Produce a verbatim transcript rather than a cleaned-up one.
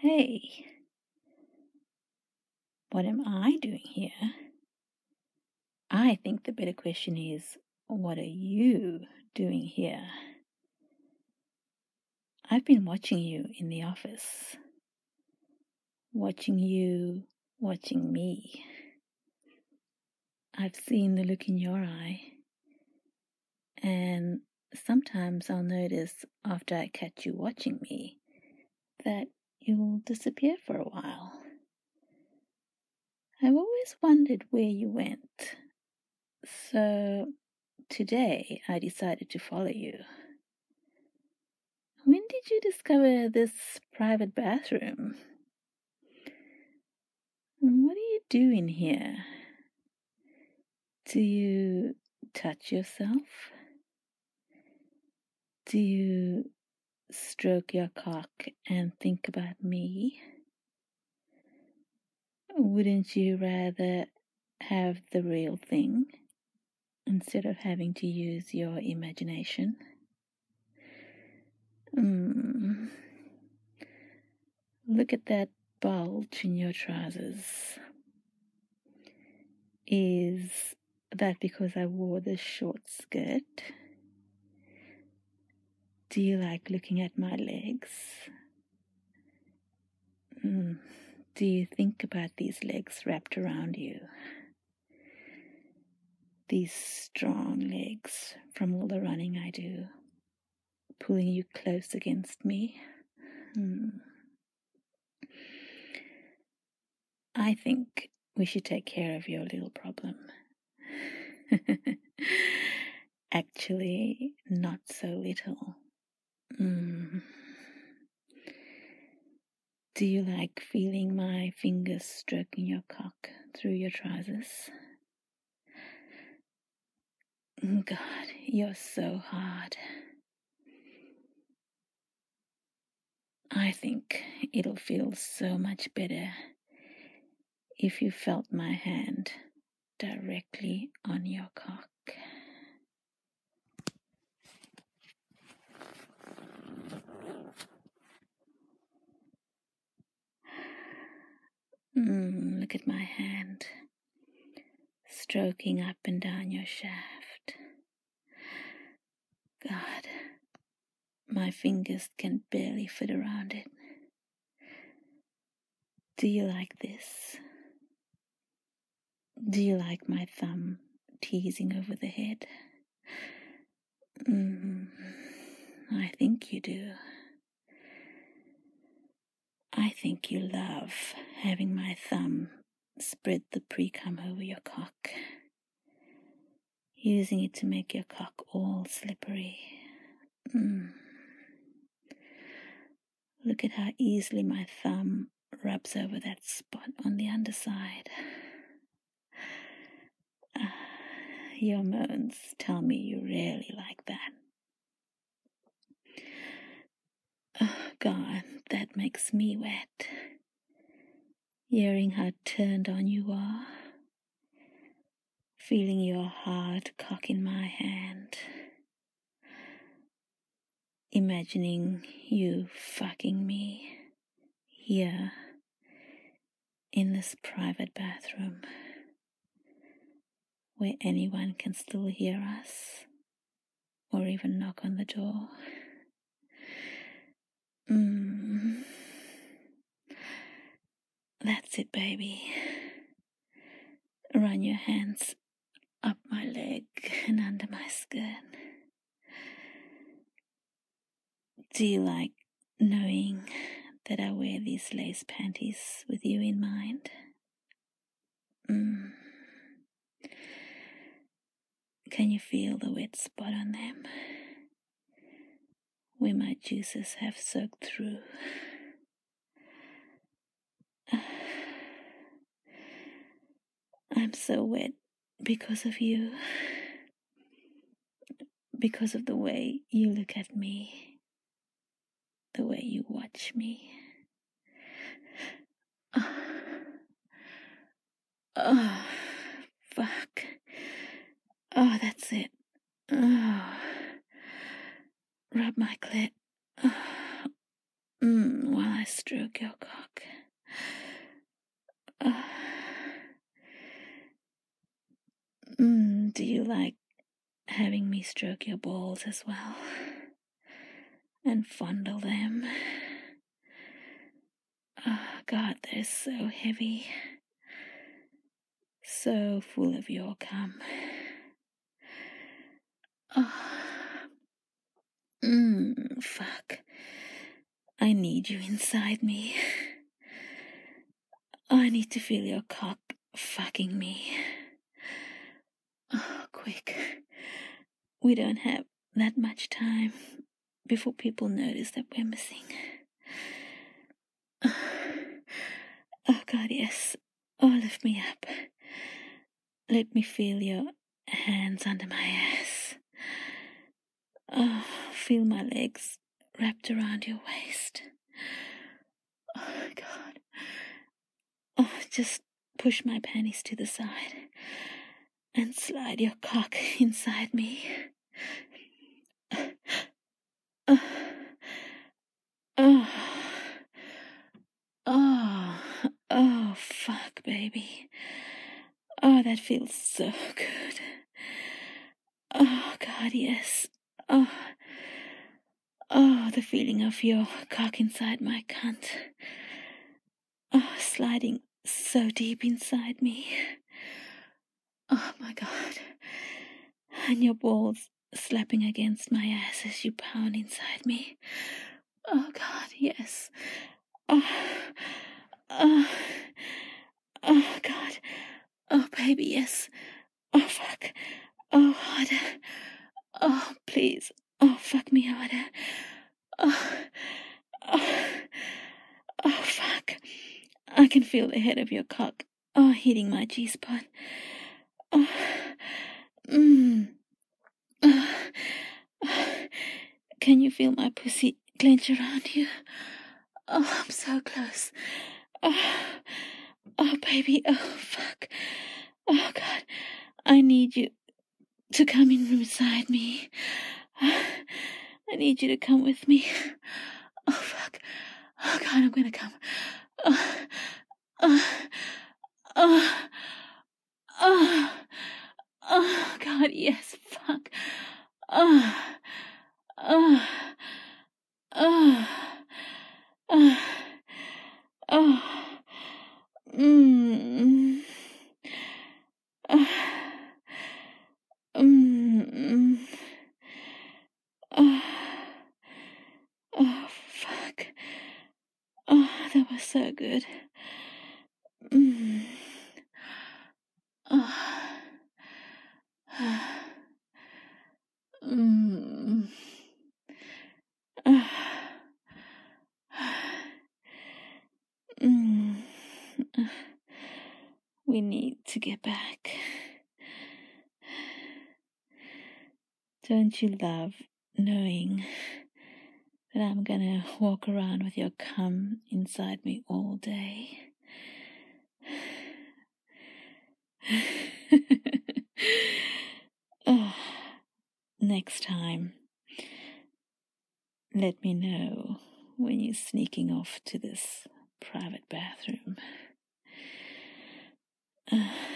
Hey, what am I doing here? I think the better question is, what are you doing here? I've been watching you in the office. Watching you, watching me. I've seen the look in your eye. And sometimes I'll notice after I catch you watching me that you'll disappear for a while. I've always wondered where you went. So today I decided to follow you. When did you discover this private bathroom? What do you do in here? Do you touch yourself? Do you stroke your cock and think about me? Wouldn't you rather have the real thing instead of having to use your imagination? Mm. Look at that bulge in your trousers. Is that because I wore this short skirt? Do you like looking at my legs? Mm. Do you think about these legs wrapped around you? These strong legs from all the running I do, pulling you close against me. Mm. I think we should take care of your little problem. Actually, not so little. Mm. Do you like feeling my fingers stroking your cock through your trousers? God, you're so hard. I think it'll feel so much better if you felt my hand directly on your cock. Mm, look at my hand, stroking up and down your shaft. God, my fingers can barely fit around it. Do you like this? Do you like my thumb teasing over the head? Mm, I think you do. I think you love having my thumb spread the pre-cum over your cock, using it to make your cock all slippery. Mm. Look at how easily my thumb rubs over that spot on the underside. Uh, your moans tell me you really like that. Oh God, that makes me wet. Hearing how turned on you are, feeling your hard cock in my hand, imagining you fucking me here in this private bathroom where anyone can still hear us or even knock on the door. Mm. That's it, baby. Run your hands up my leg and under my skirt. Do you like knowing that I wear these lace panties with you in mind? Mm. Can you feel the wet spot on them? Where my juices have soaked through. I'm so wet because of you. Because of the way you look at me. The way you watch me. Oh, oh fuck. Oh, that's it. Oh, rub my clit. Oh, Mm, while I stroke your cock. Uh, mm, do you like having me stroke your balls as well? And fondle them? Oh, God, they're so heavy. So full of your cum. Oh. Mmm, fuck. I need you inside me. I need to feel your cock fucking me. Oh, quick. We don't have that much time before people notice that we're missing. Oh, oh God, yes. Oh, lift me up. Let me feel your hands under my ass. Oh, feel my legs wrapped around your waist. Oh, God. Oh, just push my panties to the side and slide your cock inside me. Oh, oh, oh, oh, fuck, baby. Oh, that feels so good. Oh, God, yes. Oh, oh, the feeling of your cock inside my cunt. Oh, sliding so deep inside me. Oh, my God. And your balls slapping against my ass as you pound inside me. Oh, God, yes. Oh, oh, oh, God. Oh, baby, yes. Oh, fuck. Oh, harder. Oh, please. Oh, fuck me harder. Oh, oh, oh, fuck. I can feel the head of your cock, oh, hitting my G-spot. Oh, mmm. Oh, oh. Can you feel my pussy clench around you? Oh, I'm so close. Oh, oh, baby. Oh, fuck. Oh, God. I need you to come in inside me. I need you to come with me. Oh, fuck. Oh, God, I'm gonna come. Oh, oh, oh, oh, oh, God, yes, fuck. Oh, oh, oh, oh, oh, mmm, oh, mmm, oh, oh, fuck. Oh, that was so good. Mm. Oh. Mm. Oh. Mm. We need to get back. Don't you love knowing that I'm gonna walk around with your cum inside me all day? Oh, next time, let me know when you're sneaking off to this private bathroom. Uh,